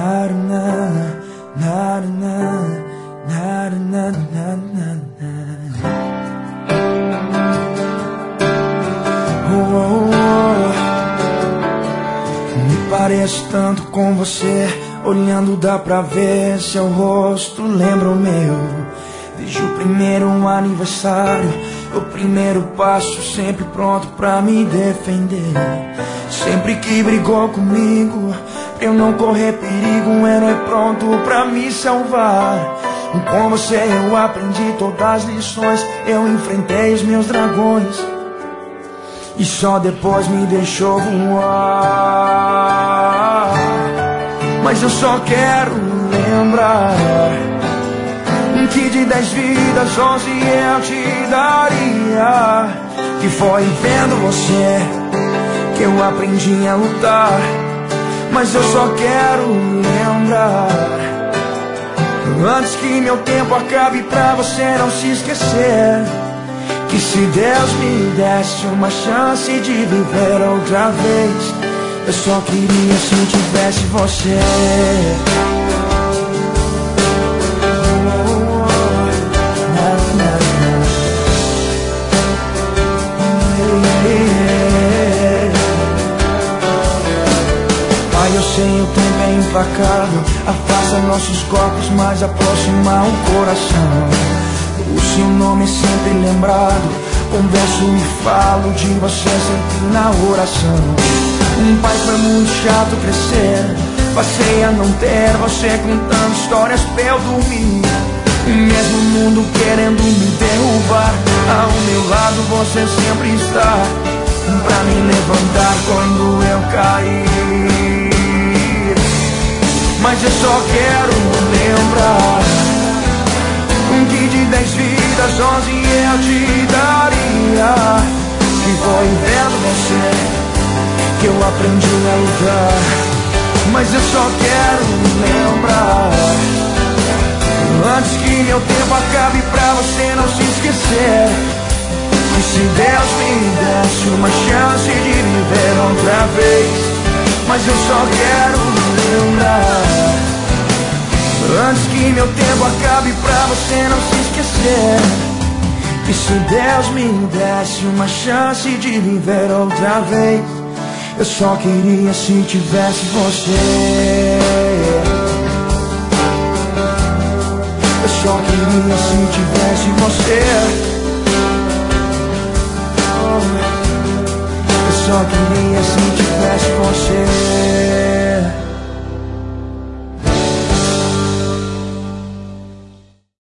Me pareço tanto com você, olhando dá pra ver seu rosto lembra o meu. Desde o primeiro aniversário, o primeiro passo, sempre pronto pra me defender. Sempre que brigou comigo, pra eu não correr perigo, era pronto pra me salvar. E com você eu aprendi todas as lições, eu enfrentei os meus dragões, e só depois me deixou voar. Mas eu só quero lembrar que de 10 vidas 11 eu te daria. Que foi vendo você que eu aprendi a lutar. Mas eu só quero lembrar, antes que meu tempo acabe, pra você não se esquecer, que se Deus me desse uma chance de viver outra vez, eu só queria se tivesse você. Pai, eu sei o tempo é implacável, afasta nossos corpos, mas aproxima o coração. O seu nome é sempre lembrado, converso e falo de você sempre na oração. Pai, foi muito chato crescer, passei a não ter você contando histórias pra eu dormir. Mesmo o mundo querendo me derrubar, ao meu lado você sempre está, pra me levantar quando eu cair. Mas eu só quero lembrar que de 10 vidas 11 eu te daria. Que foi vendo você que eu aprendi a lutar. Mas eu só quero lembrar, antes que meu tempo acabe, pra você não se esquecer, que se Deus me desse uma chance de viver outra vez. Mas eu só quero lembrar, antes que meu tempo acabe, pra você não se esquecer, que se Deus me desse uma chance de viver outra vez, eu só queria se tivesse você. Eu só queria se tivesse você. Eu só queria se tivesse você.